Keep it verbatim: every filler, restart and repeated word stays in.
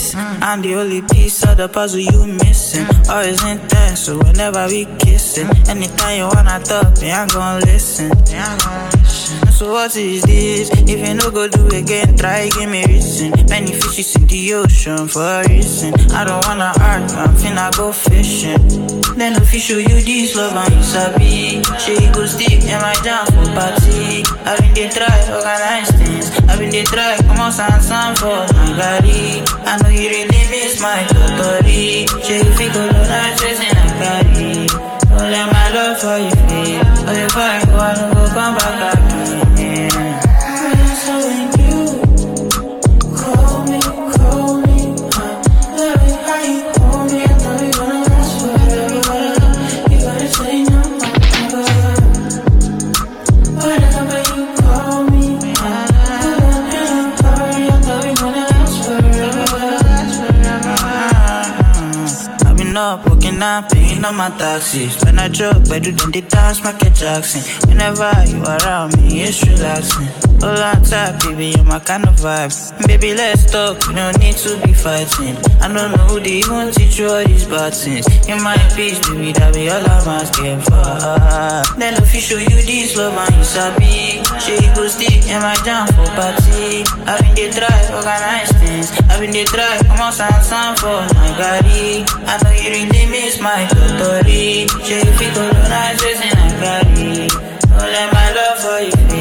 this. I'm the only piece of the puzzle you missing. Always intense, so whenever we kissing. Anytime you wanna talk, me, I'm gon' listen. So what is this? If you no go do again, try give me reason. Many fishes in the ocean for a reason. I don't wanna argue, I'm finna go fishing. Then if you show you this love and you sabi, she go stick in my jam for party. I been they try organize things. I been they try come on sound sound for my body. I know you really miss my authority. She if you go to nice in a body. Don't let my love for you feel. But if I go, I don't go come back again. So when you call me, call me, I love it how you call me. I know you wanna last forever. You gotta say no more. Whatever you call me, I love it in a hurry. I know you wanna last forever. I've been up, working up, paying on my taxes. When I joke, I do then they dance, Michael Jackson. Whenever you around me, it's relaxing. All on top, baby, you're my kind of vibe. Baby, let's talk, we don't need to be fighting. I don't know who they even teach you all these bad things. In my peace, baby, that be all I'm asking for. Then if you show you this love and you sabi, she go stick in my jam for party. I been they try organize things. I been they try come on sound sound for my body. I know you really miss my authority. She if you go to nice in a body. Don't let my love for you.